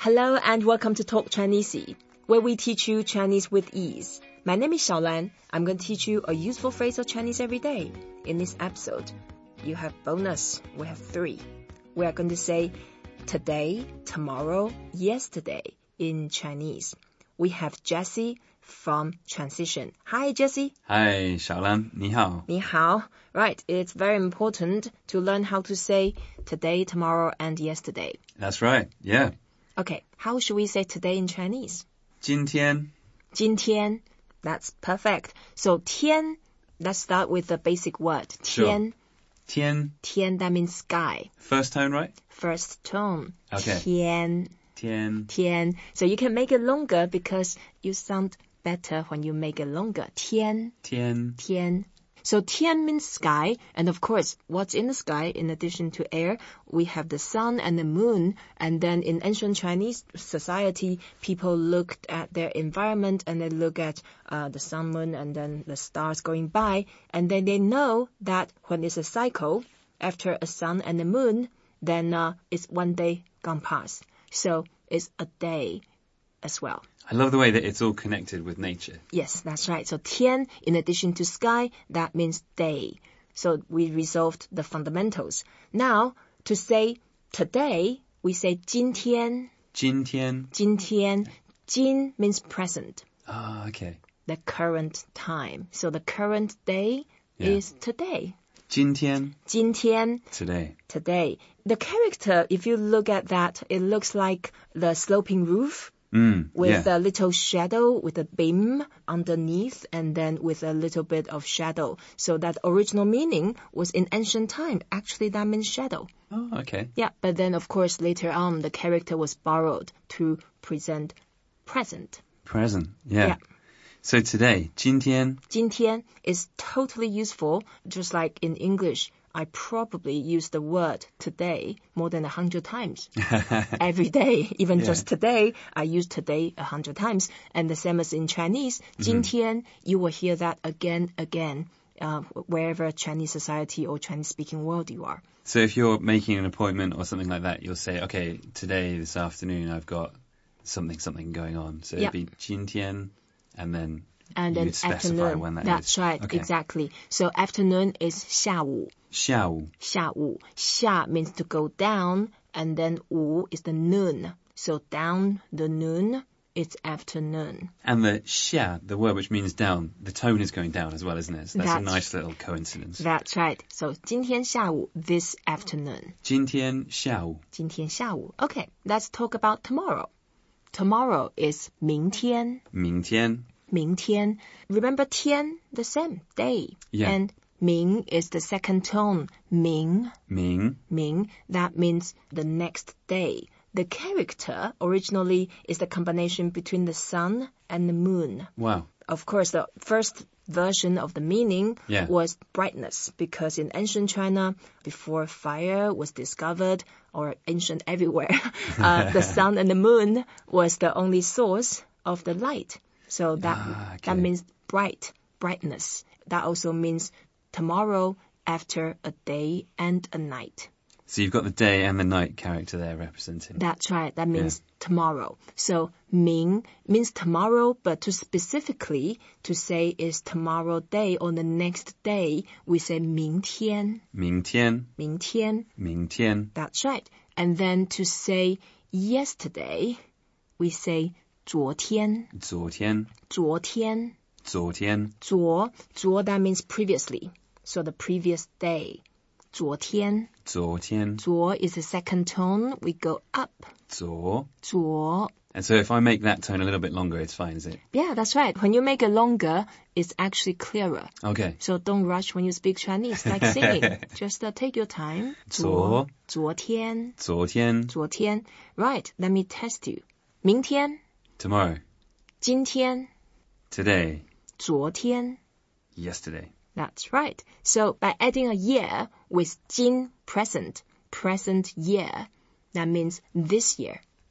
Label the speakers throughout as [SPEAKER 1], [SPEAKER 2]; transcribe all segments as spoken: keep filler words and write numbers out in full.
[SPEAKER 1] Hello and welcome to Talk Chinese, where we teach you Chinese with ease. My name is Xiaolan. I'm going to teach you a useful phrase of Chinese every day. In this episode, you have bonus. We have three. We are going to say today, tomorrow, yesterday in Chinese. We have Jessie from Transition. Hi, Jessie.
[SPEAKER 2] Hi, Xiaolan. 你好.
[SPEAKER 1] 你好. Right, it's very important to learn how to say today, tomorrow, and yesterday.
[SPEAKER 2] That's right, yeah.
[SPEAKER 1] Okay, how should we say today in Chinese?
[SPEAKER 2] 今天.
[SPEAKER 1] 今天. That's perfect. So, 天, let's start with the basic word. 天.
[SPEAKER 2] Sure. 天.
[SPEAKER 1] 天, that means sky.
[SPEAKER 2] First tone, right?
[SPEAKER 1] First tone.
[SPEAKER 2] Okay.
[SPEAKER 1] 天.
[SPEAKER 2] 天.
[SPEAKER 1] 天. So you can make it longer because you sound better when you make it longer. 天.
[SPEAKER 2] 天.
[SPEAKER 1] 天. So 天 means sky, and of course, what's in the sky in addition to air? We have the sun and the moon, and then in ancient Chinese society, people looked at their environment and they look at uh, the sun, moon, and then the stars going by, and then they know that when it's a cycle, after a sun and a moon, then uh, it's one day gone past. So it's a day as well.
[SPEAKER 2] I love the way that it's all connected with nature.
[SPEAKER 1] Yes, that's right. So 天, in addition to sky, that means day. So we resolved the fundamentals. Now, to say today, we say 今天.
[SPEAKER 2] 今天.
[SPEAKER 1] 今天. 今 means present.
[SPEAKER 2] Ah, oh, okay.
[SPEAKER 1] The current time. So the current day
[SPEAKER 2] yeah.
[SPEAKER 1] is today.
[SPEAKER 2] 今天.
[SPEAKER 1] 今天.
[SPEAKER 2] Today.
[SPEAKER 1] Today. The character, if you look at that, it looks like the sloping roof.
[SPEAKER 2] Mm,
[SPEAKER 1] with
[SPEAKER 2] yeah.
[SPEAKER 1] a little shadow, with a beam underneath, and then with a little bit of shadow. So that original meaning was in ancient time. Actually, that means shadow.
[SPEAKER 2] Oh, okay.
[SPEAKER 1] Yeah, but then, of course, later on, the character was borrowed to present present.
[SPEAKER 2] Present, yeah.
[SPEAKER 1] yeah.
[SPEAKER 2] So today, 今天.
[SPEAKER 1] 今天 is totally useful, just like in English. I probably use the word today more than a hundred times every day. Even
[SPEAKER 2] yeah.
[SPEAKER 1] just today, I use today a hundred times. And the same as in Chinese,
[SPEAKER 2] mm-hmm.
[SPEAKER 1] 今天, you will hear that again, again, uh, wherever Chinese society or Chinese speaking world you are.
[SPEAKER 2] So if you're making an appointment or something like that, you'll say, okay, today, this afternoon, I've got something, something going on. So
[SPEAKER 1] yep.
[SPEAKER 2] it'd be 今天, and then
[SPEAKER 1] and
[SPEAKER 2] you
[SPEAKER 1] then
[SPEAKER 2] would specify
[SPEAKER 1] afternoon.
[SPEAKER 2] when that
[SPEAKER 1] That's
[SPEAKER 2] is.
[SPEAKER 1] right,
[SPEAKER 2] okay.
[SPEAKER 1] exactly. So afternoon is 下午.
[SPEAKER 2] 下午.
[SPEAKER 1] 下午. 下 means to go down, and then 午 is the noon. So down the noon, it's afternoon.
[SPEAKER 2] And the 下, the word which means down, the tone is going down as well, isn't it? So that's, that's a nice little coincidence.
[SPEAKER 1] That's right. So 今天下午, this afternoon.
[SPEAKER 2] 今天下午.
[SPEAKER 1] 今天下午. Okay, let's talk about tomorrow. Tomorrow is 明天.
[SPEAKER 2] 明天.
[SPEAKER 1] 明天. Remember 天, the same, day.
[SPEAKER 2] Yeah.
[SPEAKER 1] And 明 is the second tone. 明.
[SPEAKER 2] 明.
[SPEAKER 1] 明. That means the next day. The character originally is the combination between the sun and the moon.
[SPEAKER 2] Wow.
[SPEAKER 1] Of course, the first version of the meaning
[SPEAKER 2] yeah.
[SPEAKER 1] was brightness, because in ancient China, before fire was discovered, or ancient everywhere, uh, the sun and the moon was the only source of the light. So that
[SPEAKER 2] ah, okay.
[SPEAKER 1] that means bright, brightness. That also means tomorrow after a day and a night.
[SPEAKER 2] So you've got the day and the night character there representing.
[SPEAKER 1] That's right. That means
[SPEAKER 2] yeah.
[SPEAKER 1] tomorrow. So 明 means tomorrow, but to specifically to say is tomorrow day or the next day, we say 明天.
[SPEAKER 2] 明天.
[SPEAKER 1] 明天.
[SPEAKER 2] 明天.
[SPEAKER 1] That's right. And then to say yesterday, we say 昨天.
[SPEAKER 2] 昨天.
[SPEAKER 1] 昨天.
[SPEAKER 2] 昨天.
[SPEAKER 1] 昨, 昨 that means previously. So the previous day. 昨天.
[SPEAKER 2] 昨天.
[SPEAKER 1] 昨 is the second tone. We go up.
[SPEAKER 2] 昨.
[SPEAKER 1] 昨.
[SPEAKER 2] And so if I make that tone a little bit longer, it's fine, is it?
[SPEAKER 1] Yeah, that's right. When you make it longer, it's actually clearer.
[SPEAKER 2] Okay.
[SPEAKER 1] So don't rush when you speak Chinese, like singing. Just uh, take your time.
[SPEAKER 2] 昨.
[SPEAKER 1] 昨天.
[SPEAKER 2] 昨天.
[SPEAKER 1] 昨天. Right, let me test you. 明天.
[SPEAKER 2] Tomorrow.
[SPEAKER 1] 今天.
[SPEAKER 2] Today.
[SPEAKER 1] 昨天.
[SPEAKER 2] Yesterday.
[SPEAKER 1] That's right. So by adding a year with 今, present, present year, that means this year.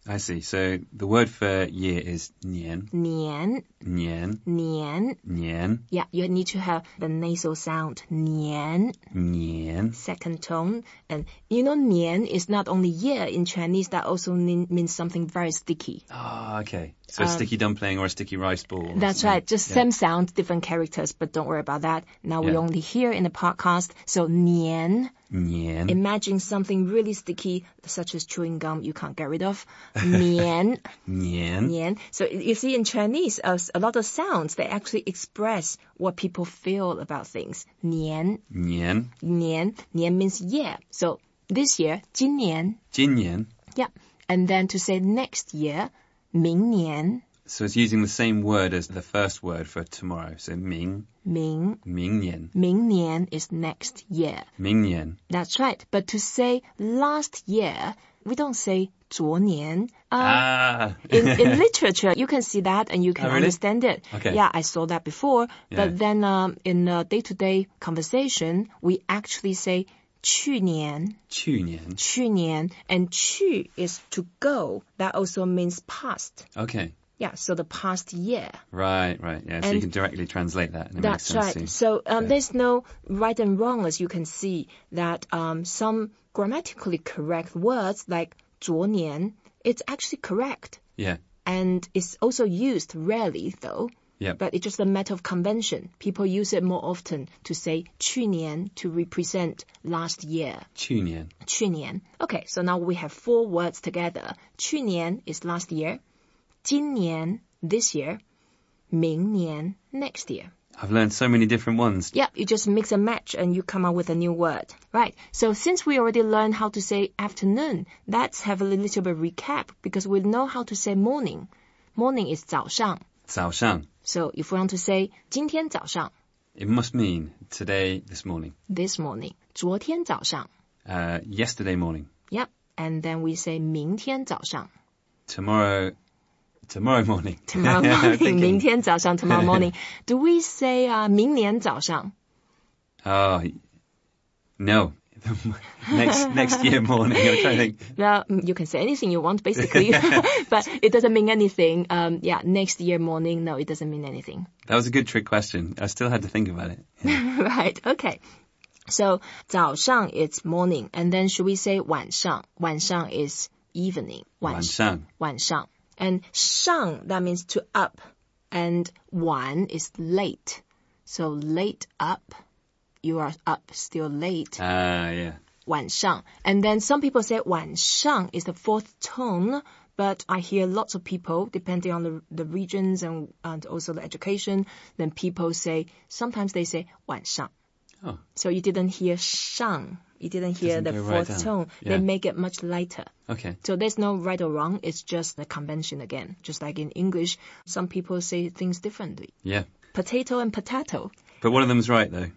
[SPEAKER 2] I see. So the word for year is nian,
[SPEAKER 1] 年
[SPEAKER 2] nian,
[SPEAKER 1] 年
[SPEAKER 2] nian,
[SPEAKER 1] Yeah, you need to have the nasal sound 年
[SPEAKER 2] nian.
[SPEAKER 1] second tone. And you know 年 is not only year in Chinese, that also mean, means something very sticky.
[SPEAKER 2] Ah, okay. So a
[SPEAKER 1] Um,
[SPEAKER 2] sticky dumpling or a sticky rice ball. or
[SPEAKER 1] That's
[SPEAKER 2] something.
[SPEAKER 1] right. Just
[SPEAKER 2] Yeah.
[SPEAKER 1] same sound, different characters, but don't worry about that. Now we
[SPEAKER 2] Yeah.
[SPEAKER 1] only hear in the podcast. So 年
[SPEAKER 2] Nian,
[SPEAKER 1] Imagine something really sticky, such as chewing gum you can't get rid of. 年
[SPEAKER 2] nian.
[SPEAKER 1] 年 So you see in Chinese, uh, a lot of sounds, they actually express what people feel about things. 年
[SPEAKER 2] Nian,
[SPEAKER 1] 年 年 means year. So this year, 今年
[SPEAKER 2] Jinyan.
[SPEAKER 1] Yeah. And then to say next year, 明年
[SPEAKER 2] So it's using the same word as the first word for tomorrow. So Ming,
[SPEAKER 1] 明
[SPEAKER 2] Mingnian,
[SPEAKER 1] 明年 is next year.
[SPEAKER 2] Mingnian.
[SPEAKER 1] That's right. But to say last year, we don't say 昨年. Uh,
[SPEAKER 2] Ah.
[SPEAKER 1] in, in literature, you can see that and you can
[SPEAKER 2] Oh, really?
[SPEAKER 1] understand it.
[SPEAKER 2] Okay.
[SPEAKER 1] Yeah, I saw that before.
[SPEAKER 2] Yeah.
[SPEAKER 1] But then um, in a day-to-day conversation, we actually say 去年,
[SPEAKER 2] Chunian.
[SPEAKER 1] 去年. And 去 is to go. That also means past.
[SPEAKER 2] Okay.
[SPEAKER 1] Yeah, so the past year.
[SPEAKER 2] Right, right. Yeah, so you
[SPEAKER 1] And
[SPEAKER 2] can directly translate that. And it
[SPEAKER 1] That's
[SPEAKER 2] makes sense
[SPEAKER 1] right.
[SPEAKER 2] too.
[SPEAKER 1] So um,
[SPEAKER 2] Yeah.
[SPEAKER 1] there's no right and wrong, as you can see, that um, some grammatically correct words like 昨年, it's actually correct.
[SPEAKER 2] Yeah,
[SPEAKER 1] And it's also used rarely, though.
[SPEAKER 2] yeah.
[SPEAKER 1] But it's just a matter of convention. People use it more often to say 去年 to represent last year.
[SPEAKER 2] Chunian.
[SPEAKER 1] 去年. Okay, so now we have four words together. 去年 is last year. 今年 this year. 明年 next year.
[SPEAKER 2] I've learned so many different ones.
[SPEAKER 1] Yeah, you just mix and match and you come up with a new word. Right. So since we already learned how to say afternoon, let's have a little bit recap because we know how to say morning. Morning is 早上.
[SPEAKER 2] Cao Shang.
[SPEAKER 1] So if we want to say 今天早上,
[SPEAKER 2] It must mean today, this morning.
[SPEAKER 1] this morning. 昨天早上.
[SPEAKER 2] Uh, yesterday morning.
[SPEAKER 1] Yep. And then we say 明天早上.
[SPEAKER 2] Tomorrow, tomorrow morning.
[SPEAKER 1] Tomorrow
[SPEAKER 2] I'm
[SPEAKER 1] morning.
[SPEAKER 2] thinking-
[SPEAKER 1] 明天早上, tomorrow morning. Do we say uh, 明年早上?
[SPEAKER 2] Oh, no. next next year morning. I'm trying to think.
[SPEAKER 1] Well, you can say anything you want, basically. But it doesn't mean anything. Um, yeah, next year morning, no, it doesn't mean anything.
[SPEAKER 2] That was a good trick question. I still had to think about it. Yeah.
[SPEAKER 1] Right, okay. So, 早上 it's morning. And then should we say 晚上? 晚上 is evening. 晚上.
[SPEAKER 2] 晚上.
[SPEAKER 1] 晚上. And 上, that means to up. And 晚 is late. So late up. You are up still late.
[SPEAKER 2] Ah, yeah.
[SPEAKER 1] 晚上. And then some people say 晚上 is the fourth tone. But I hear lots of people, depending on the, the regions and, and also the education, then people say, sometimes they say 晚上.
[SPEAKER 2] Oh,
[SPEAKER 1] So you didn't hear 上. You didn't hear
[SPEAKER 2] Doesn't
[SPEAKER 1] the
[SPEAKER 2] go right
[SPEAKER 1] fourth
[SPEAKER 2] down.
[SPEAKER 1] tone.
[SPEAKER 2] Yeah.
[SPEAKER 1] They make it much lighter.
[SPEAKER 2] okay.
[SPEAKER 1] So there's no right or wrong. It's just the convention again. Just like in English, some people say things differently.
[SPEAKER 2] Yeah.
[SPEAKER 1] Potato and potato.
[SPEAKER 2] But one of them's right, though.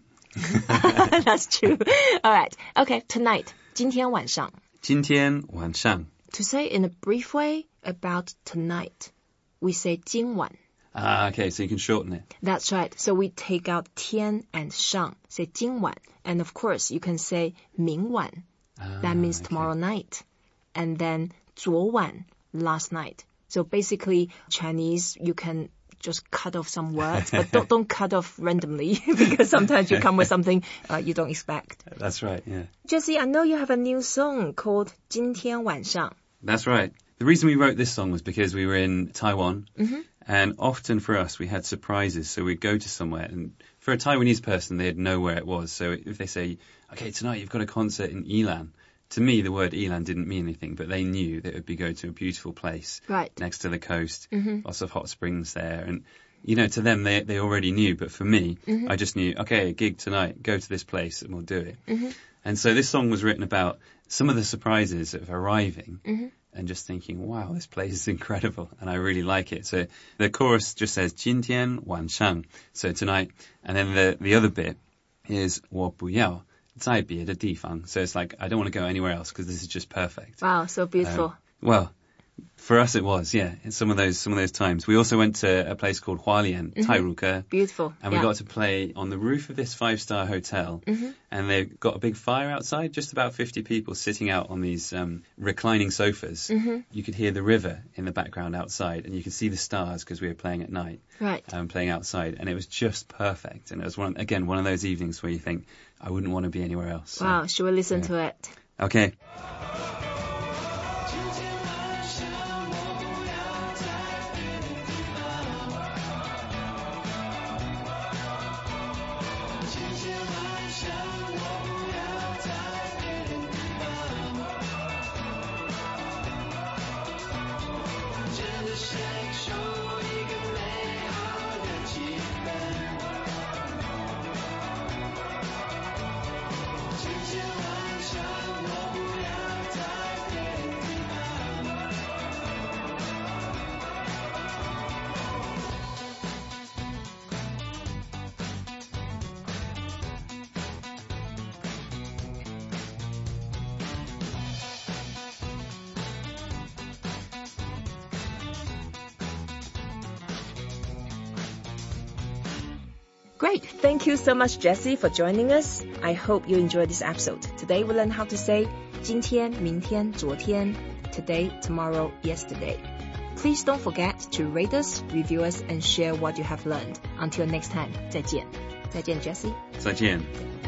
[SPEAKER 1] That's true. All right. Okay, tonight. 今天晚上.
[SPEAKER 2] 今天晚上.
[SPEAKER 1] To say in a brief way about tonight, we say 今晚.
[SPEAKER 2] Ah, okay, so you can shorten it.
[SPEAKER 1] That's right. So we take out 天 and 上, say 今晚. And of course, you can say 明晚.
[SPEAKER 2] Ah,
[SPEAKER 1] That means
[SPEAKER 2] okay.
[SPEAKER 1] tomorrow night. And then 昨晚, last night. So basically, Chinese, you can just cut off some words, but don't, don't cut off randomly because sometimes you come with something uh, you don't expect.
[SPEAKER 2] That's right, yeah.
[SPEAKER 1] Jessie, I know you have a new song called 今天晚上.
[SPEAKER 2] That's right. The reason we wrote this song was because we were in Taiwan,
[SPEAKER 1] Mm-hmm.
[SPEAKER 2] and often for us we had surprises. So we'd go to somewhere, and for a Taiwanese person, they'd know where it was. So if they say, okay, tonight you've got a concert in Yilan, to me the word Yilan didn't mean anything, but they knew that it would be go to a beautiful place
[SPEAKER 1] Right.
[SPEAKER 2] next to the coast,
[SPEAKER 1] Mm-hmm.
[SPEAKER 2] lots of hot springs there. And, you know, to them, they they already knew. But for me,
[SPEAKER 1] Mm-hmm.
[SPEAKER 2] I just knew, okay, a gig tonight, go to this place and we'll do it.
[SPEAKER 1] Mm-hmm.
[SPEAKER 2] And so this song was written about some of the surprises of arriving.
[SPEAKER 1] Mm-hmm.
[SPEAKER 2] And just thinking, wow, this place is incredible, and I really like it. So the chorus just says 今天晚上, so tonight, and then the the other bit is 我不要在别的地方. So it's like I don't want to go anywhere else because this is just perfect.
[SPEAKER 1] Wow, so beautiful.
[SPEAKER 2] Um, well, For us, it was, yeah. It's some of those some of those times. We also went to a place called Hualien, mm-hmm. Tairuke.
[SPEAKER 1] Beautiful.
[SPEAKER 2] And
[SPEAKER 1] yeah.
[SPEAKER 2] we got to play on the roof of this five-star hotel.
[SPEAKER 1] Mm-hmm.
[SPEAKER 2] And they've got a big fire outside, just about fifty people sitting out on these um, reclining sofas.
[SPEAKER 1] Mm-hmm.
[SPEAKER 2] You could hear the river in the background outside, and you could see the stars because we were playing at night.
[SPEAKER 1] Right.
[SPEAKER 2] Um, playing outside. And it was just perfect. And it was, one again, one of those evenings where you think, I wouldn't want to be anywhere else. So,
[SPEAKER 1] wow, should we listen
[SPEAKER 2] yeah.
[SPEAKER 1] to it?
[SPEAKER 2] Okay.
[SPEAKER 1] Great. Thank you so much, Jessie, for joining us. I hope you enjoyed this episode. Today we learned how to say 今天,明天,昨天, today, tomorrow, yesterday. Please don't forget to rate us, review us, and share what you have learned. Until next time, 再见. 再见, Jessie.
[SPEAKER 2] 再见.